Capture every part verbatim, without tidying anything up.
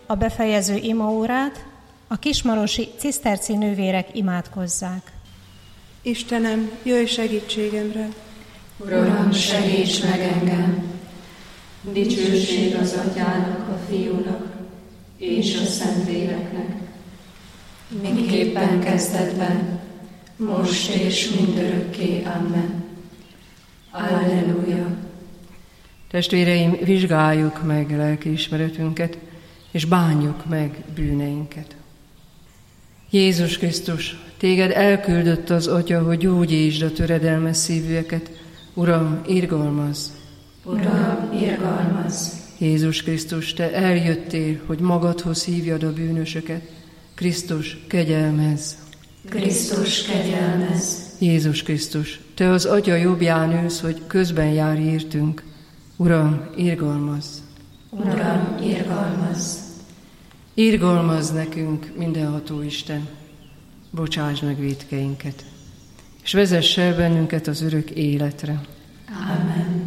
a befejező imaórát a kismarosi ciszterci nővérek imádkozzák. Istenem, jöjj segítségemre! Uram, segíts meg engem! Dicsőség az Atyának, a Fiúnak és a Szentléleknek, miképpen kezdetben, most és mindörökké. Amen. Alleluja! Testvéreim, vizsgáljuk meg lelkiismeretünket, és bánjuk meg bűneinket. Jézus Krisztus, téged elküldött az Atya, hogy gyógyítsd a töredelmes szívűeket. Uram, irgalmazz! Uram, irgalmazz! Jézus Krisztus, te eljöttél, hogy magadhoz hívjad a bűnösöket. Krisztus, kegyelmezz! Krisztus, kegyelmezz! Jézus Krisztus, te az Atya jobbján ülsz, hogy közben járj értünk. Uram, irgalmazz! Uram, irgalmazz! Irgalmazz nekünk, mindenható Isten, bocsásd meg vétkeinket, és vezess el bennünket az örök életre. Amen.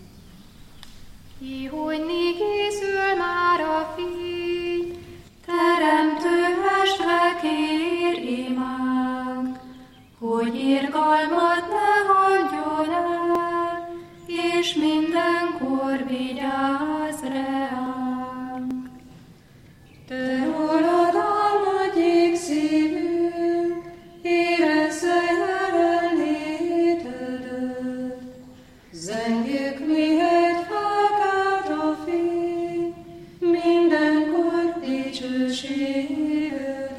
Ki, hogy né készül már a fény, teremtő estre kér imánk, hogy irgalmat ne hagyjon el, és mindenkor vigyázz reánk. Te rólad álmodjék szívünk, érezze jelenlétedet. Zengjük, mihegy felkelt a fény, mindenkor dicsőségedet.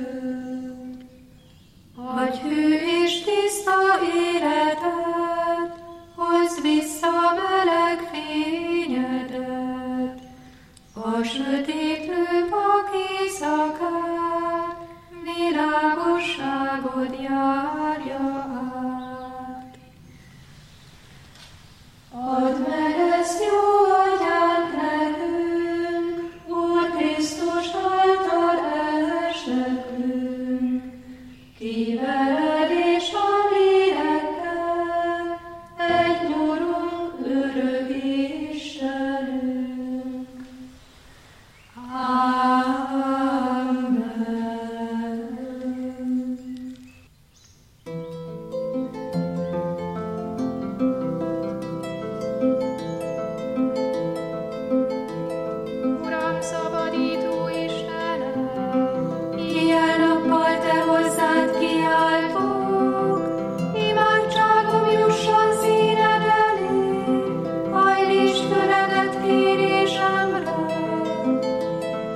Adj hű és tiszta életet, hozd vissza meleg fényedet, a sötétlő vak éjszakát, világosságod járja át. Add meg ezt jó atyánk nekünk, Úr Krisztus által estekünk, ki veled és a lélekkel, egy Urunk, örök Istenünk. Amen. Uram, szabadító Istenem, éjjel-nappal te hozzád kiáltok, imádságom jusson színed elé, hajlítsd füledet kérésemre.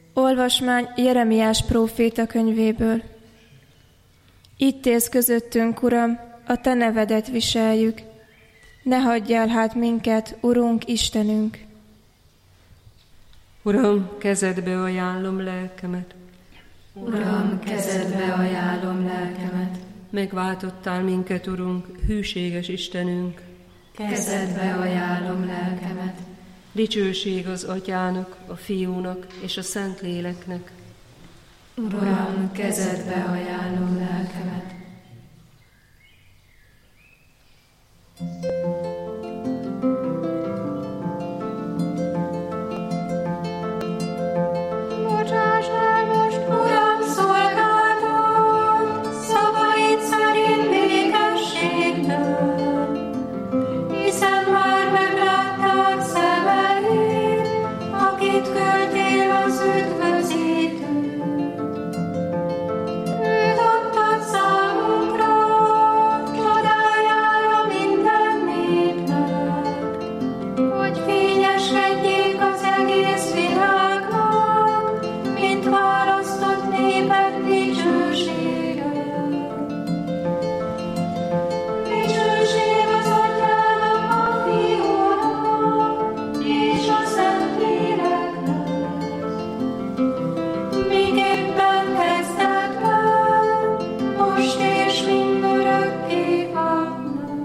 Olvasmány Jeremiás próféta könyvéből. Itt élsz közöttünk, Uram, a Te nevedet viseljük. Ne hagyjál hát minket, Urunk Istenünk! Uram, kezedbe ajánlom lelkemet. Uram, kezedbe ajánlom lelkemet. Megváltottál minket, Urunk, hűséges Istenünk. Kezedbe ajánlom lelkemet. Dicsőség az Atyának, a Fiúnak és a Szentléleknek. Uram, kezedbe ajánlom lelkemet. Bocsáss el most, Uram, szolgáltat, szavaid szerint békességben, hiszen már megláttad szemeid, akit küldtél az üdvözítő. Őt adtad számunkra, csodájára minden népnek, hogy fényeskedjék az egész világnak, mint választott néped dicsősége. Dicsőség az Atyának, a Fiúnak és a Szentléleknek, miképpen kezdetben, most és mindörökké. Amen.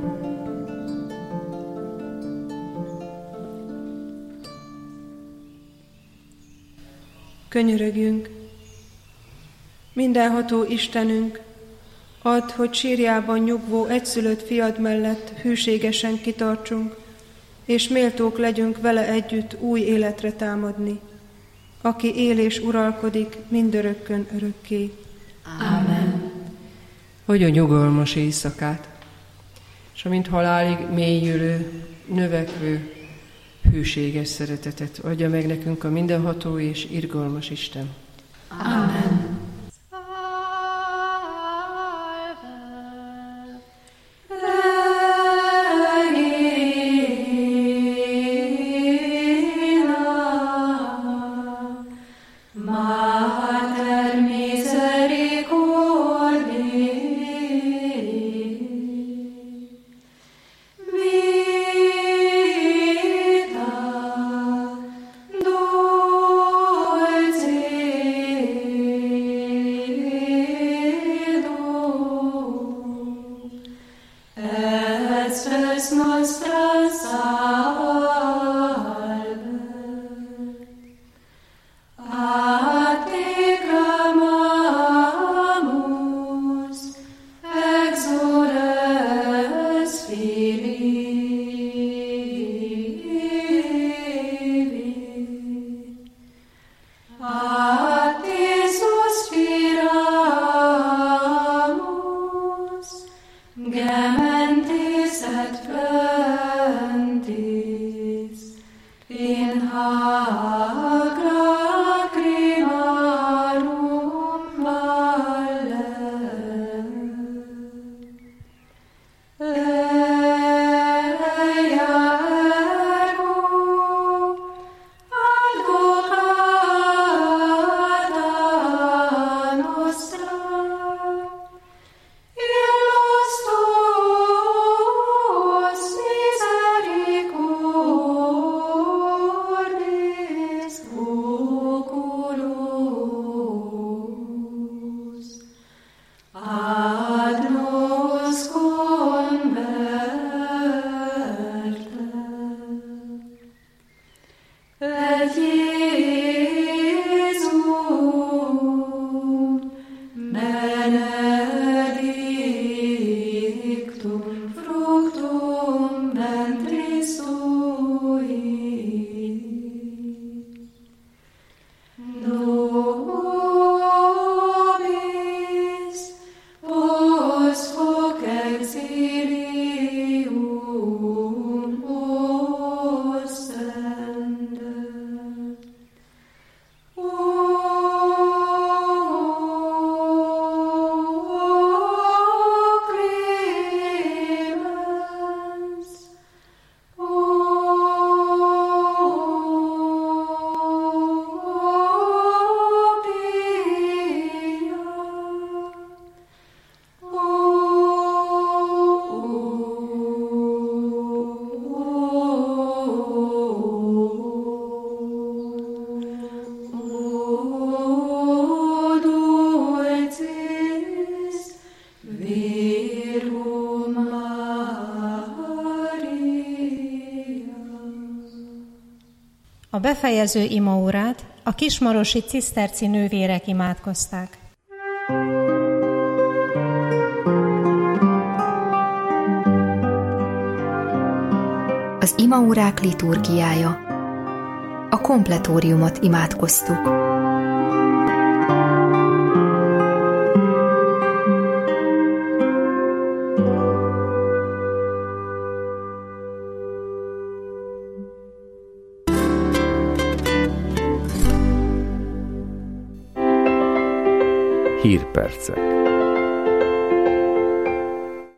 Könyörögjünk! Mindenható Istenünk, add, hogy sírjában nyugvó egyszülött fiad mellett hűségesen kitartsunk, és méltók legyünk vele együtt új életre támadni, aki él és uralkodik mindörökkön örökké. Amen. Adj nyugalmas éjszakát, és amint halálig mélyülő, növekvő, hűséges szeretetet adja meg nekünk a mindenható és irgalmas Isten. Amen. Mater misericordiae, vita dulcis befejező imaórát a kismarosi ciszterci nővérek imádkozták. Az imaórák liturgiája. A kompletóriumot imádkoztuk. Hírpercek.